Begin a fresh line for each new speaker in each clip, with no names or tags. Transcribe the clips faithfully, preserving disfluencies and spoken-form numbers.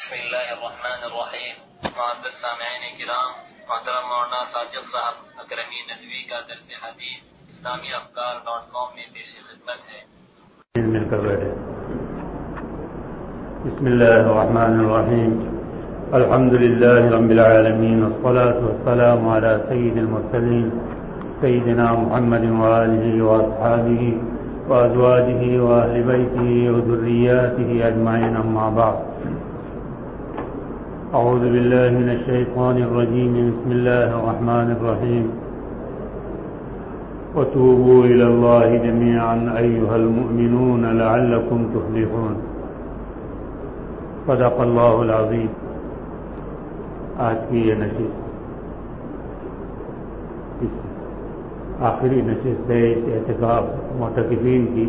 بسم اللہ الرحمن الرحیم. معزز سامعین کرام، محترم مولانا ساجد صاحب اکرمی ندوی کا درس حدیث اسلامی افکار ڈاٹ کام میں پیش خدمت ہے.
مل کر بیٹھے. بسم اللہ الرحمن الرحیم. الحمد للہ رب العالمین، والصلاة والسلام علی سید المرسلین سیدنا محمد وآلہ واصحابہ وازواجہ واہل بیتہ وذریاتہ اجمعین، اما بعد. اعوذ باللہ من الشیطان الرجیم. بسم اللہ الرحمن الرحیم. وتوبوا إلى الله جميعا أيها المؤمنون لعلكم تفلحون. صدق اللہ العظیم. آج کی یہ نشست اس آخری نشست ہے اس اعتکاف معتکفین کی.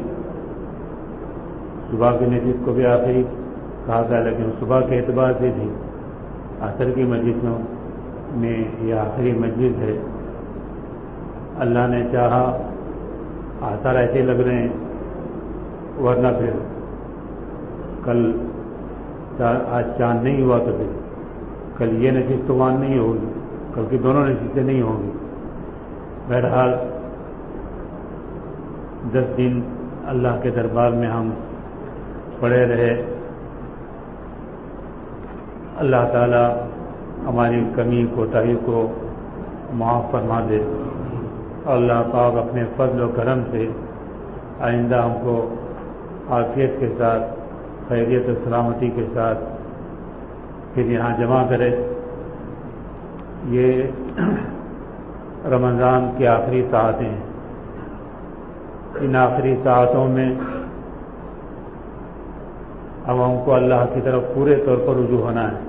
صبح کی نشست کو بھی آخری کہا تھا، لیکن صبح کے اعتبار سے بھی عصر کی مجلسوں میں یہ آخری مجلس ہے. اللہ نے چاہا آثار ایسے لگ رہے ہیں، ورنہ پھر کل آج چاند نہیں ہوا تو پھر کل یہ نشست تو وہاں نہیں ہوگی، کل کی دونوں نشستیں نہیں ہوں گی. بہرحال دس دن اللہ کے دربار میں ہم پڑے رہے. اللہ تعالی ہماری کمی کوتاہی کو معاف فرما دے. اللہ پاک اپنے فضل و کرم سے آئندہ ہم کو عافیت کے ساتھ، خیریت و سلامتی کے ساتھ پھر یہاں جمع کرے. یہ رمضان کی آخری ساعتیں ہیں. ان آخری ساعتوں میں اب ہم کو اللہ کی طرف پورے طور پر رجوع ہونا ہے.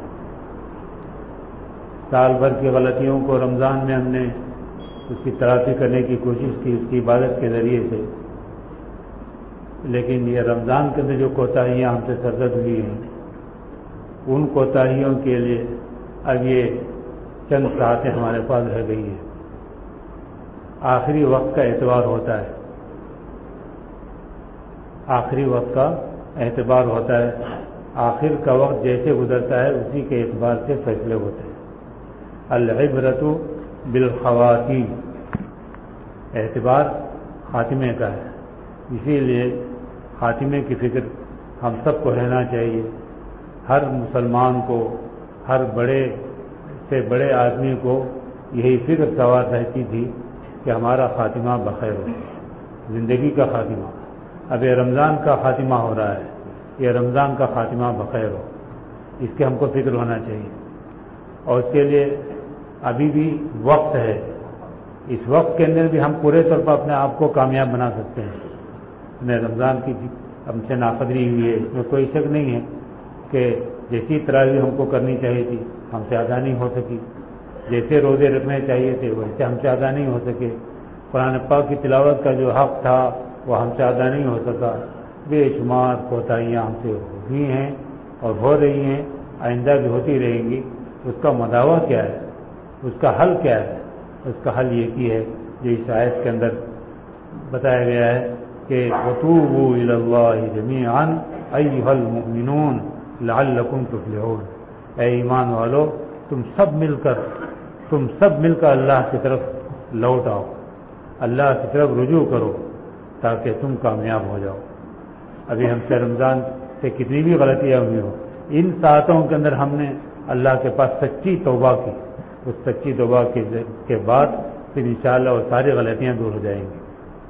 سال بھر کی غلطیوں کو رمضان میں ہم نے اس کی تلافی کرنے کی کوشش کی، اس کی عبادت کے ذریعے سے، لیکن یہ رمضان کے اندر جو کوتاہیاں ہم سے سرزد ہوئی ہیں، ان کوتاہیوں کے لیے اب یہ چند ساعتیں ہمارے پاس رہ گئی ہیں. آخری وقت کا اعتبار ہوتا ہے، آخری وقت کا اعتبار ہوتا ہے. آخر کا وقت جیسے گزرتا ہے اسی کے اعتبار سے فیصلے ہوتے ہیں. العبرۃ بالخواتیم، اعتبار خاتمے کا ہے. اسی لیے خاتمے کی فکر ہم سب کو رہنا چاہیے. ہر مسلمان کو، ہر بڑے سے بڑے آدمی کو یہی فکر سوار رہتی تھی کہ ہمارا خاتمہ بخیر ہو، زندگی کا خاتمہ. اب یہ رمضان کا خاتمہ ہو رہا ہے، یہ رمضان کا خاتمہ بخیر ہو، اس کے ہم کو فکر ہونا چاہیے. اور اس کے لیے ابھی بھی وقت ہے. اس وقت کے اندر بھی ہم پورے طور پر اپنے آپ کو کامیاب بنا سکتے ہیں. ہمیں رمضان کی ہم سے ناقدری ہوئی ہے، اس میں کوئی شک نہیں ہے کہ جیسی تراویح ہم کو کرنی چاہیے تھی ہم سے ادا نہیں ہو سکی، جیسے روزے رکھنے چاہیے تھے ویسے ہم سے ادا نہیں ہو سکے، قرآن پاک کی تلاوت کا جو حق تھا وہ ہم سے ادا نہیں ہو سکا. بے شمار کوتاہیاں ہم سے ہوئی ہیں اور ہو رہی ہیں، آئندہ بھی ہوتی رہیں گی. اس کا مداوع کیا ہے، اس کا حل کیا ہے؟ اس کا حل یہ کی ہے جو اس آیت کے اندر بتایا گیا ہے کہ وَتُوبُوا إِلَى اللَّهِ جَمِيعًا أَيُّهَا الْمُؤْمِنُونَ لَعَلَّكُمْ تُفْلِحُونَ. اے ایمان والو، تم سب مل کر تم سب مل کر اللہ کی طرف لوٹ آؤ، اللہ کی طرف رجوع کرو تاکہ تم کامیاب ہو جاؤ. ابھی ہم سے رمضان سے کتنی بھی غلطیاں ہوئی ہوں، ان ساعتوں کے اندر ہم نے اللہ کے پاس سچی توبہ کی. اس سچی توبہ کے بعد پھر انشاءاللہ وہ ساری غلطیاں دور ہو جائیں گی.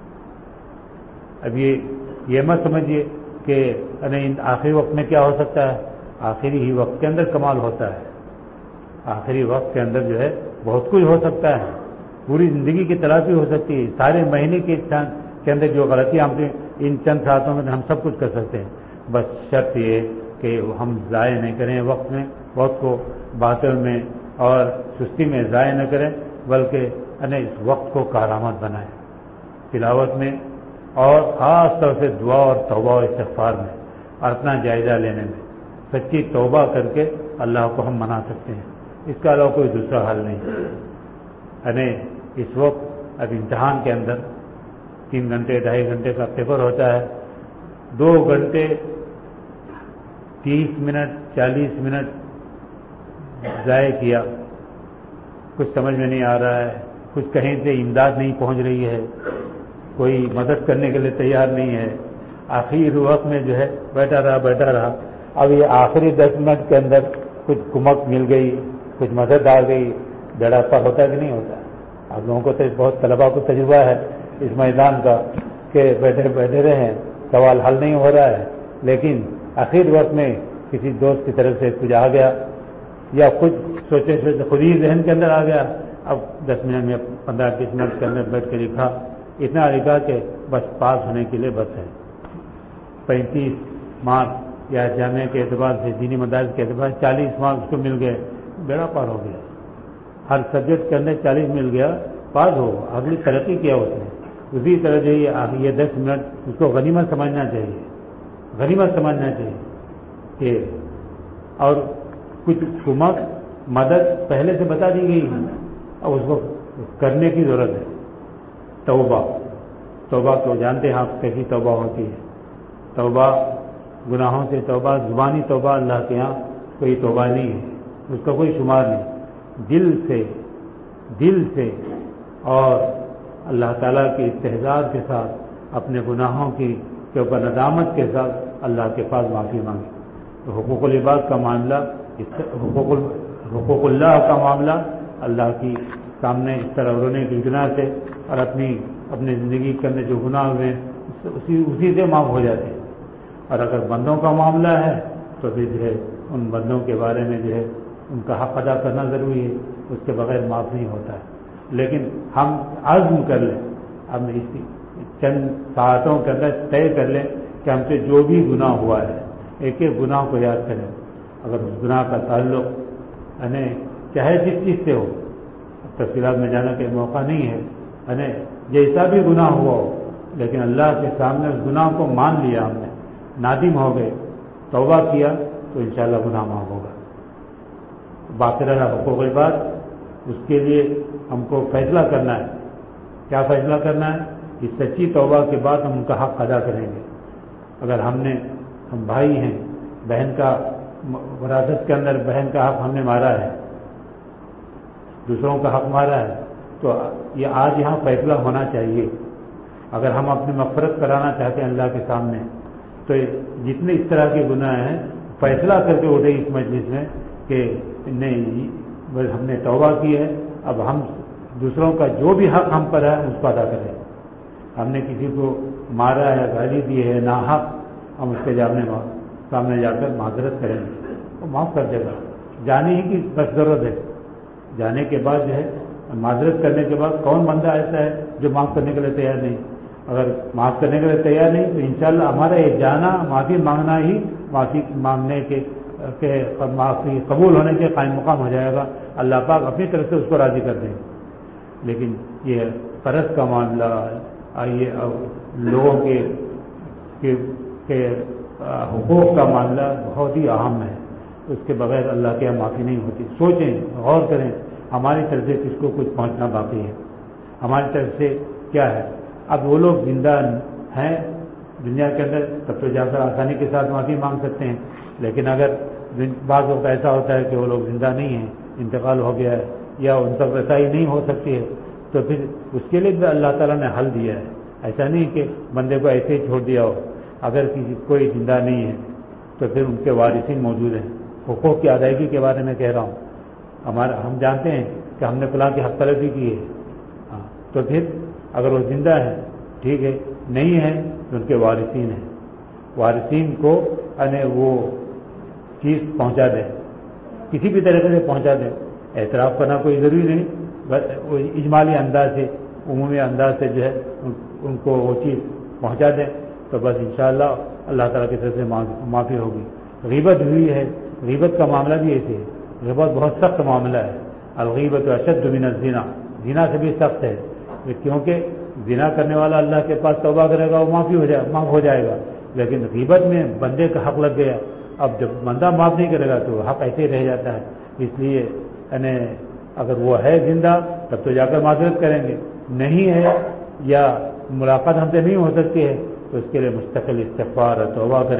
اب یہ یہ مت سمجھیے کہ آخری وقت میں کیا ہو سکتا ہے. آخری ہی وقت کے اندر کمال ہوتا ہے. آخری وقت کے اندر جو ہے بہت کچھ ہو سکتا ہے. پوری زندگی کی تلافی ہو سکتی ہے. سارے مہینے کے کے اندر جو غلطیاں ہم ان چند ساعتوں میں ہم سب کچھ کر سکتے ہیں. بس شرط یہ کہ ہم ضائع نہیں کریں وقت میں، وقت کو باطل میں اور سستی میں ضائع نہ کریں، بلکہ اس وقت کو کارآمد بنائیں تلاوت میں اور خاص طور سے دعا اور توبہ و استغفار میں اور اپنا جائزہ لینے میں. سچی توبہ کر کے اللہ کو ہم منا سکتے ہیں. اس کا علاوہ کوئی دوسرا حل نہیں. یعنی اس وقت اب امتحان کے اندر تین گھنٹے ڈھائی گھنٹے کا پیپر ہوتا ہے. دو گھنٹے تیس منٹ چالیس منٹ ضائع کیا، کچھ سمجھ میں نہیں آ رہا ہے، کچھ کہیں سے امداد نہیں پہنچ رہی ہے، کوئی مدد کرنے کے لیے تیار نہیں ہے، آخری وقت میں جو ہے بیٹھا رہا بیٹھا رہا اب یہ آخری دس منٹ کے اندر کچھ کمک مل گئی، کچھ مدد آ گئی، بیڑا پار ہوتا کہ نہیں ہوتا؟ آپ لوگوں کو تو بہت طلباء کو تجربہ ہے اس میدان کا کہ بیٹھے بیٹھے رہے، سوال حل نہیں ہو رہا ہے، لیکن آخر وقت میں کسی دوست کی طرف سے کچھ آ گیا یا کچھ سوچے سوچے خود ہی ذہن کے اندر آ گیا، اب دس منٹ میں پندرہ بیس منٹ کے اندر بیٹھ کے لکھا، اتنا لکھا کہ بس پاس ہونے کے لیے بس ہے، پینتیس مارکس یا جامعہ کے اعتبار سے دینی مدارس کے اعتبار سے چالیس مارکس کو مل گئے، بیڑا پار ہو گیا، ہر سبجیکٹ کے اندر چالیس مل گیا، پاس ہو، اگلی ترقی کیا اس نے۔ اسی طرح جو یہ دس منٹ اس کو غنیمت سمجھنا چاہیے، غنیمت سمجھنا چاہیے کہ اور کچھ کمک مدد پہلے سے بتا دی گئی اب اس کو کرنے کی ضرورت ہے۔ توبہ توبہ تو جانتے ہیں آپ کیسی توبہ ہوتی ہے، توبہ گناہوں سے توبہ، زبانی توبہ اللہ کے یہاں کوئی توبہ نہیں ہے، اس کا کوئی شمار نہیں، دل سے دل سے اور اللہ تعالیٰ کے استحضار کے ساتھ اپنے گناہوں کی کے اوپر ندامت کے ساتھ اللہ کے پاس معافی مانگے۔ تو حقوق العباد کا معاملہ، حقوق حقوق اللہ کا معاملہ اللہ کی سامنے اس طرح رونے کی گناہ سے اور اپنی اپنی زندگی کے اندر جو گناہ ہوئے اسی اسی سے معاف ہو جاتے ہیں، اور اگر بندوں کا معاملہ ہے تو پھر جو ہے ان بندوں کے بارے میں جو ہے ان کا حق ادا کرنا ضروری ہے، اس کے بغیر معاف نہیں ہوتا ہے۔ لیکن ہم عزم کر لیں، ہم اسی چند ساعتوں کے اندر طے کر لیں کہ ہم سے جو بھی گناہ ہوا ہے ایک ایک گناہ کو یاد کریں، اگر اس گناہ کا تعلق یعنی چاہے جس چیز سے ہو، تفصیلات میں جانا کہ موقع نہیں ہے، یعنی جیسا بھی گناہ ہوا ہو لیکن اللہ کے سامنے اس گناہ کو مان لیا، ہم نے نادم ہو گئے، توبہ کیا تو انشاءاللہ گناہ معاف ہوگا۔ باقی رہا حقوق العباد، اس کے لیے ہم کو فیصلہ کرنا ہے۔ کیا فیصلہ کرنا ہے؟ کہ سچی توبہ کے بعد ہم ان کا حق ادا کریں گے۔ اگر ہم نے ہم بھائی ہیں، بہن کا وراثت کے اندر بہن کا حق ہم نے مارا ہے، دوسروں کا حق مارا ہے، تو یہ آج یہاں فیصلہ ہونا چاہیے۔ اگر ہم اپنی مغفرت کرانا چاہتے ہیں اللہ کے سامنے تو جتنے اس طرح کے گناہ ہیں فیصلہ کر کے اٹھے اس مجلس میں کہ نہیں، ہم نے توبہ کی ہے، اب ہم دوسروں کا جو بھی حق ہم پر ہے اس کو ادا کریں۔ ہم نے کسی کو مارا ہے، گالی دی ہے ناحق، ہم اس کے جامنے سامنے جا کر معذرت کریں گے، وہ معاف کر دے گا۔ جانے ہی کی بس ضرورت ہے، جانے کے بعد جو ہے معذرت کرنے کے بعد کون بندہ ایسا ہے جو معاف کرنے کے لیے تیار نہیں؟ اگر معاف کرنے کے لیے تیار نہیں تو انشاءاللہ ہمارا یہ جانا، معافی مانگنا ہی معافی مانگنے کے کہ معافی قبول ہونے کے قائم مقام ہو جائے گا، اللہ پاک اپنی طرف سے اس کو راضی کر دیں گے۔ لیکن یہ فرض کا معاملہ، یہ لوگوں کے کے حقوق کا معاملہ بہت ہی اہم ہے، اس کے بغیر اللہ کے یہاں معافی نہیں ہوتی۔ سوچیں، غور کریں، ہماری طرف سے کس کو کچھ پہنچنا باقی ہے، ہماری طرف سے کیا ہے۔ اب وہ لوگ زندہ ہیں دنیا کے اندر تب تو جا کر آسانی کے ساتھ معافی مانگ سکتے ہیں، لیکن اگر بعض وقت ایسا ہوتا ہے کہ وہ لوگ زندہ نہیں ہیں، انتقال ہو گیا ہے یا ان تک رسائی نہیں ہو سکتی ہے، تو پھر اس کے لیے بھی اللہ تعالیٰ نے حل دیا ہے۔ ایسا نہیں کہ بندے کو ایسے ہی چھوڑ دیا ہو، اگر کسی کوئی زندہ نہیں ہے تو پھر ان کے وارثین موجود ہیں۔ حقوق کی ادائیگی کے بارے میں کہہ رہا ہوں، ہمارا ہم جانتے ہیں کہ ہم نے فلاں کی حق طلبی کی ہے، ہاں تو پھر اگر وہ زندہ ہے ٹھیک ہے، نہیں ہے تو ان کے وارثین ہیں، وارثین کو یعنی وہ چیز پہنچا دیں، کسی بھی طریقے سے پہنچا دیں۔ اعتراف کرنا کوئی ضروری نہیں، بس اجمالی انداز سے، عمومی انداز سے جو ہے ان کو وہ چیز پہنچا دیں تو بس انشاءاللہ اللہ تعالیٰ کی طرف سے معافی ہوگی۔ غیبت ہوئی ہے، غیبت کا معاملہ بھی ایسے ہے، غیبت بہت سخت معاملہ ہے۔ الغیبت اشد من الزنا، زنا سے بھی سخت ہے، کیونکہ زنا کرنے والا اللہ کے پاس توبہ کرے گا وہ معافی ہو جائے معاف ہو جائے گا، لیکن غیبت میں بندے کا حق لگ گیا، اب جب بندہ معاف نہیں کرے گا تو حق ایسے ہی رہ جاتا ہے۔ اس لیے یعنی اگر وہ ہے زندہ تب تو جا کر معذرت کریں گے، نہیں ہے یا ملاقات ہم سے نہیں ہو سکتی ہے تو اس کے لیے مستقل استغفار اور توبہ کریں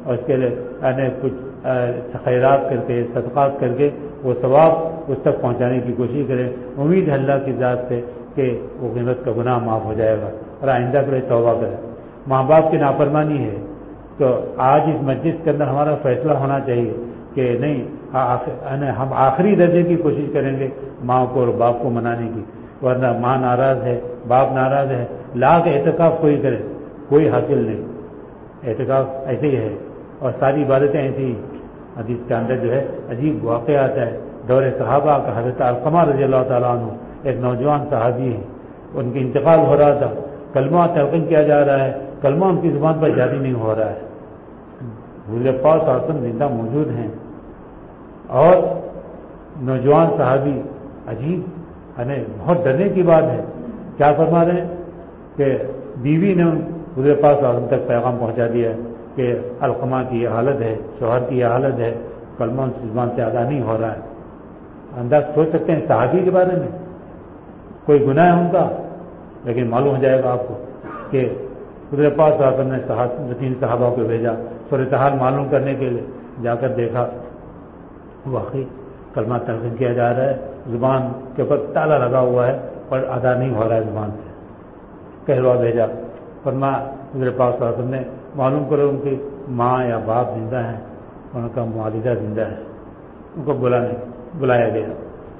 اور اس کے لیے یعنی کچھ خیرات کر کے صدقات کر کے وہ ثواب اس تک پہنچانے کی کوشش کریں. امید ہے اللہ کی ذات سے کہ وہ غیبت کا گناہ معاف ہو جائے گا اور آئندہ کے لیے توبہ کرے. ماں باپ کی نافرمانی ہے تو آج اس مجلس کے اندر ہمارا فیصلہ ہونا چاہیے کہ نہیں ہم آخری درجے کی کوشش کریں گے ماں کو اور باپ کو منانے کی, ورنہ ماں ناراض ہے باپ ناراض ہے لاکھ اعتکاف کوئی کرے کوئی حاصل نہیں. اعتکاف ایسے ہی ہے اور ساری عبادتیں ایسی ہی. حدیث کے اندر جو ہے عجیب واقعہ آتا ہے دور صحابہ کا. حضرت علقمہ رضی اللہ تعالیٰ عنہ ایک نوجوان صحابی ہیں, ان کی انتقال ہو رہا تھا, کلمہ تلقین کیا جا رہا ہے, کلمہ ان کی زبان پر جاری نہیں ہو رہا ہے. حضور پاک صلی اللہ علیہ وسلم زندہ موجود ہیں اور نوجوان صحابی عجیب یعنی بہت ڈرنے کی بات ہے. کیا فرما رہے ہیں کہ بیوی نے حضور پاک صلی اللہ علیہ وسلم تک پیغام پہنچا دیا کہ علقمہ کی یہ حالت ہے, شوہر کی یہ حالت ہے, کلمہ ان کی زبان سے ادا نہیں ہو رہا ہے. انداز سوچ سکتے ہیں صحابی کے بارے میں کوئی گناہ ہے ان کا, لیکن معلوم ہو جائے گا آپ کو کہ حضور پاک صلی اللہ علیہ وسلم نے صحابہ تین صحابہ کو بھیجا صورتحال معلوم کرنے کے لیے. جا کر دیکھا واقعی کلمہ تلقین کیا جا رہا ہے, زبان کے اوپر تالا لگا ہوا ہے اور ادا نہیں ہو رہا ہے زبان سے. کہلوا بھیجا, فرمایا حضور پاک صلی اللہ علیہ وسلم نے معلوم کرو ان کی ماں یا باپ زندہ ہیں, ان کا والدہ زندہ ہے. ان کو بلانے بلایا گیا.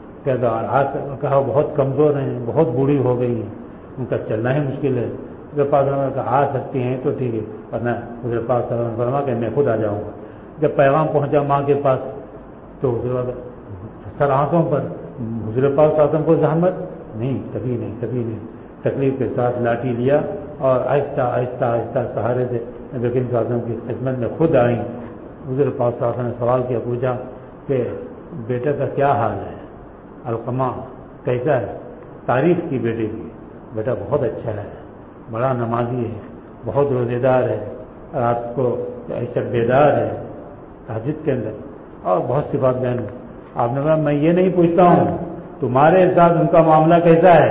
کہا بہت کمزور ہیں, بہت بوڑھی ہو گئی ہیں, ان کا چلنا ہی مشکل ہے. حضور پاک صلی اللہ علیہ وسلم کہا آ سکتی ہیں تو ٹھیک ہے, ورنہ حضور پاک صلی اللہ علیہ وسلم فرمایا کہ میں خود آ جاؤں گا. جب پیغام پہنچا ماں کے پاس تو حضور سر آنکھوں پر حضور پاک صلی اللہ علیہ وسلم کو زحمت نہیں, کبھی نہیں کبھی نہیں. تکلیف کے ساتھ لاٹھی لیا اور آہستہ آہستہ آہستہ سہارے سے نبی کریم صلی اللہ علیہ وسلم کی خدمت میں خود آئیں. حضور پاک صلی اللہ علیہ وسلم نے سوال کیا, پوچھا کہ بیٹے کا کیا حال ہے, علقمہ کیسا ہے؟ تعریف کی بیٹے کی, بیٹا بہت اچھا ہے, بڑا نمازی ہے, بہت روزے دار ہے, رات کو ایسا بیدار ہے تہجد کے اندر, اور بہت صفات بیان. آپ نے کہا میں یہ نہیں پوچھتا ہوں تمہارے ساتھ ان کا معاملہ کیسا ہے,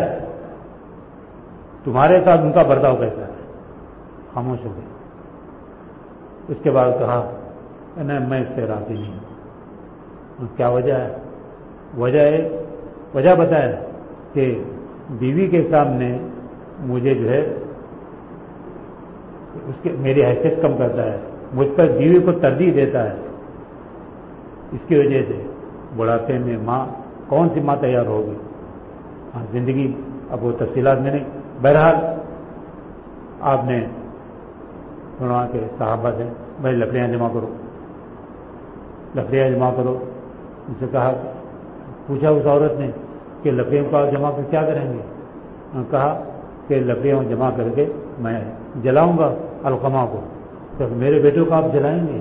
تمہارے ساتھ ان کا برتاؤ کیسا ہے. خاموش ہو گئے. اس کے بعد کہا نہیں میں اس سے راضی نہیں ہوں. کیا وجہ ہے؟ وجہ ہے وجہ بتایا کہ بیوی کے سامنے مجھے جو ہے اس کے میری حیثیت کم کرتا ہے, مجھ پر بیوی کو ترجیح دیتا ہے. اس کی وجہ سے بڑھاپے میں ماں کون سی ماں تیار ہوگی؟ ہاں زندگی اب وہ تفصیلات میں نہیں. بہرحال آپ نے سنا کہ صحابہ سے بھائی لکڑیاں جمع کرو, لکڑیاں جمع کرو. ان سے کہا, پوچھا اس عورت نے کہ لکڑیوں کو آپ جمع کر کیا کریں گے؟ کہا کہ لکڑیوں جمع کر کے میں جلاؤں گا علقمہ کو. تو میرے بیٹوں کو آپ جلائیں گے؟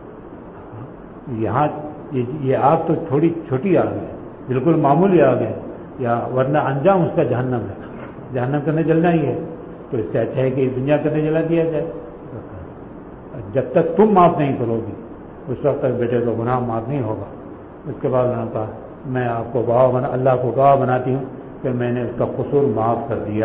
یہاں یہ آپ تو تھوڑی چھوٹی آگ ہے, بالکل معمولی آگ ہے, یا ورنہ انجام اس کا جہنم ہے, جہنم کرنے جلنا ہی ہے. تو اس سے اچھا ہے کہ دنیا کرنے جلا دیا جائے. جب تک تم معاف نہیں کرو گی اس وقت تک بیٹے کو گناہ معاف نہیں ہوگا. اس کے بعد انہوں نے کہا میں آپ کو گواہ بنا اللہ کو گواہ بناتی ہوں کہ میں نے اس کا قصور معاف کر دیا.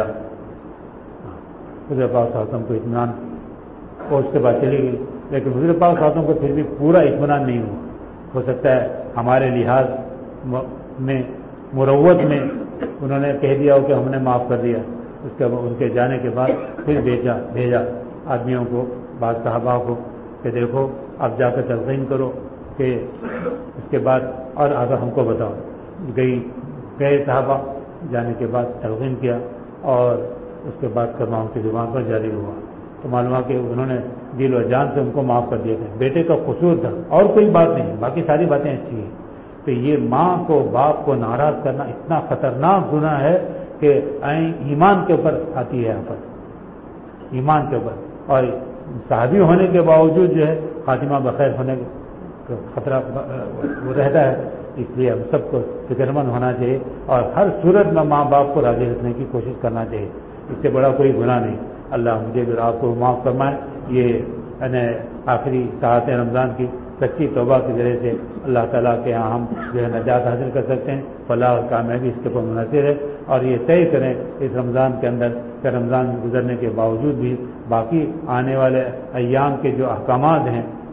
حضور پاک صلی اللہ علیہ وسلم کو اطمینان, اور اس کے بعد چلی گئی. لیکن حضور پاک صلی اللہ علیہ وسلم کو پھر بھی پورا اطمینان نہیں ہوا. ہو سکتا ہے ہمارے لحاظ میں مروت میں انہوں نے کہہ دیا ہو کہ ہم نے معاف کر دیا. اس کے ان کے جانے کے بعد پھر بھیجا بھیجا آدمیوں کو, بعض صحابہ کو, کہ دیکھو آپ جا کر تلقین کرو کہ اس کے بعد اور آگے ہم کو بتاؤ. گئی گئے صحابہ, جانے کے بعد تلقین کیا اور اس کے بعد کرنا ان کی زبان پر جاری ہوا. تو معلوم ہوا کہ انہوں نے دل و جان سے ان کو معاف کر دیا تھا. بیٹے کا قصور تھا اور کوئی بات نہیں, باقی ساری باتیں اچھی ہیں. تو یہ ماں کو باپ کو ناراض کرنا اتنا خطرناک گناہ ہے کہ ایمان کے اوپر آتی ہے آفت, ایمان کے اوپر. اور صحابی ہونے کے باوجود جو ہے خاتمہ بخیر ہونے کا خطرہ وہ رہتا ہے. اس لیے ہم سب کو فکر مند ہونا چاہیے اور ہر صورت میں ماں باپ کو راضی رکھنے کی کوشش کرنا چاہیے. اس سے بڑا کوئی گناہ نہیں. اللہ مجھے بھی آپ کو معاف فرمائے. یہ یعنی آخری ساعت رمضان کی سچی توبہ کے ذریعے سے اللہ تعالیٰ کے یہاں ہم جو ہے نجات حاصل کر سکتے ہیں. فلاح اور کامیابی اس کے اوپر منحصر ہے. اور یہ طے کریں اس رمضان کے اندر کہ رمضان گزرنے کے باوجود بھی باقی آنے والے ایام کے جو احکامات ہیں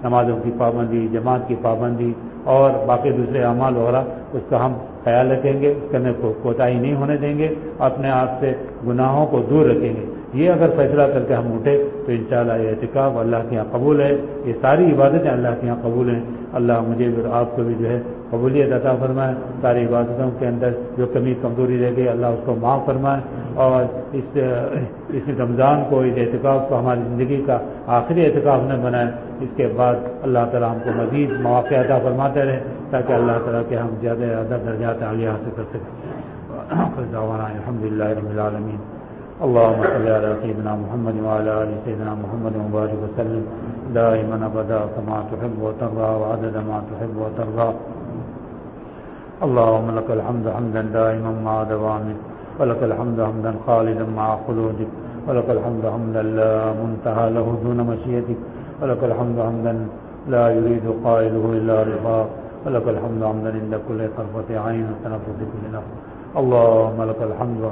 نمازوں کی پابندی، جماعت کی پابندی اور باقی دوسرے اعمال وغیرہ، اس کا ہم خیال رکھیں گے، اس کرنے کو کوتاہی نہیں ہونے دیں گے، اپنے آپ سے گناہوں کو دور رکھیں گے۔ یہ اگر فیصلہ کر کے ہم اٹھے تو انشاءاللہ یہ اعتکاف اللہ کے یہاں قبول ہے، یہ ساری عبادتیں اللہ کے یہاں قبول ہیں۔ اللہ مجھے اور آپ کو بھی جو ہے قبولیت عطا فرمائے، ساری عبادتوں کے اندر جو کمی کمزوری رہ گئی اللہ اس کو معاف فرمائے، اور اس اس رمضان کو، اس اعتکاف کو ہماری زندگی کا آخری اعتکاف نہ بنائے۔ اس کے بعد اللہ تعالیٰ ہم کو مزید مواقع عطا فرماتے رہے تاکہ اللہ تعالیٰ کے ہم زیادہ زیادہ درجات عالیہ حاصل کر سکیں۔ الحمد للہ رب العالمین۔ اللهم صل على سيدنا محمد وعلى آل سيدنا محمد وبارك وسلم دائما ابدا كما تحب وترضى وعدد ما تحب وترضى. اللهم لك الحمد حمدا دائما مع دوامك، ولك الحمد حمدا خالدا مع خلودك، ولك الحمد حمدا لا منتهى له دون مشيئتك، ولك الحمد حمدا لا يريد قائله الا رضاك، ولك الحمد حمدا عند كل طرفة عين وتنفس كل نفس. اللهم لك الحمد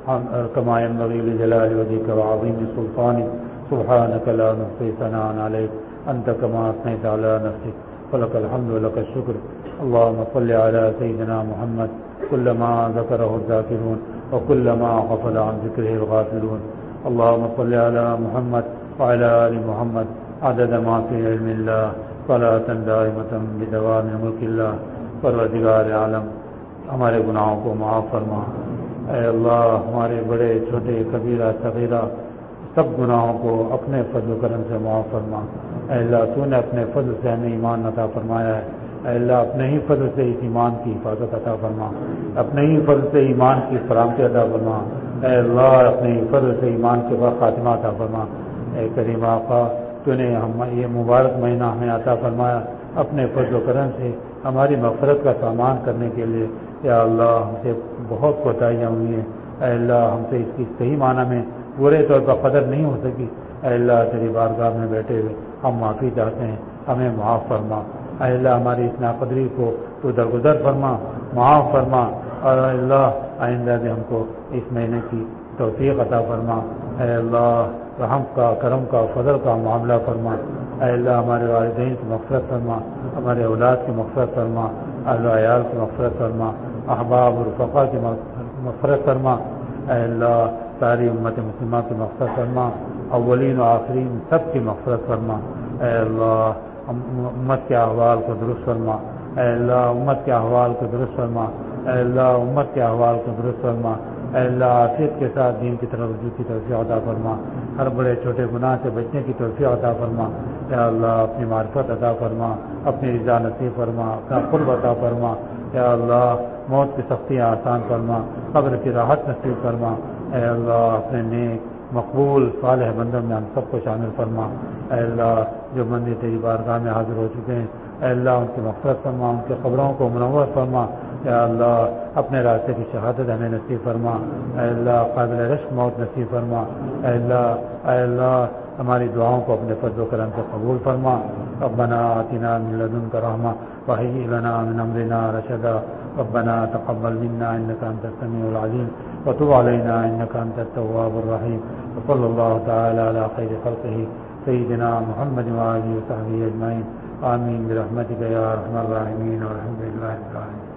كما ينبغي لجلال وجهك وعظيم سلطانك. سبحانك لا نحصي ثناء عليك أنت كما أثنيت على نفسك، فلك الحمد ولك الشكر. اللهم صل على سيدنا محمد كلما ذكره الذاكرون وكلما غفل عن ذكره الغافلون. اللهم صل على محمد وعلى آل محمد عدد ما في علم الله صلاة دائمة بدوام ملك الله. پروردگار عالم، ہمارے گناہوں کو معاف فرما۔ اے اللہ، ہمارے بڑے چھوٹے کبیرہ صغیرہ سب گناہوں کو اپنے فضل و کرم سے معاف فرما۔ اے اللہ، تو نے اپنے فضل سے ہمیں ایمان عطا فرمایا ہے، اے اللہ اپنے ہی فضل سے اس ایمان کی حفاظت عطا فرما، اپنے ہی فضل سے ایمان کی سلامتی عطا فرما۔ اے اللہ، اپنے ہی فضل سے ایمان کے بعد خاتمہ عطا فرما۔ اے کریم آقا، تو نے ہم یہ مبارک مہینہ ہمیں عطا فرمایا، اپنے فضل و کرم سے ہماری مغفرت کا سامان کرنے کے لیے۔ یا اللہ، ہم سے بہت کوتاہیاں ہوئی ہیں، اے اللہ ہم سے اس کی صحیح معنی میں پورے طور پر قدر نہیں ہو سکی۔ اے اللہ، تیری بارگاہ میں بیٹھے ہوئے ہم معافی چاہتے ہیں، ہمیں معاف فرما۔ اے اللہ، ہماری اس ناقدری کو تو درگزر فرما، معاف فرما، اور اے اللہ آئندہ سے ہم کو اس مہینے کی توفیق عطا فرما۔ اے اللہ، رحم کا، کرم کا، فضل کا معاملہ فرما۔ اے اللہ، ہمارے والدین کی مغفرت فرما، ہمارے اولاد کی مغفرت فرما، اہل و عیال کی مغفرت فرما، احباب اور رفقا کی مغفرت فرما۔ اے اللہ، ساری امت مسلمہ کی مغفرت فرما، اولین و آخرین سب کی مغفرت فرما۔ اے اللہ، امت کے احوال کو درست فرما۔ اے اللہ، امت کے احوال کو درست فرما۔ اے اللہ، امت کے احوال کو درست فرما۔ اے اللہ، عافیت کے ساتھ دین کی طرف رجوع کی توفیق عطا فرما، ہر بڑے چھوٹے گناہ سے بچنے کی توفیق عطا فرما۔ یا اللہ، اپنی معرفت عطا فرما، اپنی رضا نصیب فرما، اپنا قرب عطا فرما۔ یا اللہ، موت کی سختیاں آسان فرما، قبر کی راحت نصیب فرما۔ اے اللہ، اپنے نیک مقبول صالح بندوں میں ہم سب کو شامل فرما۔ اے اللہ، جو بندے تیری بارگاہ میں حاضر ہو چکے ہیں، اے اللہ ان کی مغفرت فرما، ان کے قبروں کو منور فرما۔ یا اللہ، اپنے راستے کی شہادت ہمیں نصیب فرما۔ اے اللہ، قابل رشک موت نصیب فرما۔ اے اللہ اے اللہ ہماری دعاؤں کو اپنے فضل و کرم سے قبول فرما۔ ربنا آتنا من لدنک رحمہ وہیئ لنا من امرنا رشدا۔ ربنا تقبل منا انک انت السمیع العلیم وتب علینا انک انت التواب الرحیم۔ وصلی اللہ تعالی علی خیر خلقہ سیدنا محمد وآلہ وصحبہ اجمعین۔ آمین برحمتک یا ارحم الراحمین والحمد للہ رب العالمین۔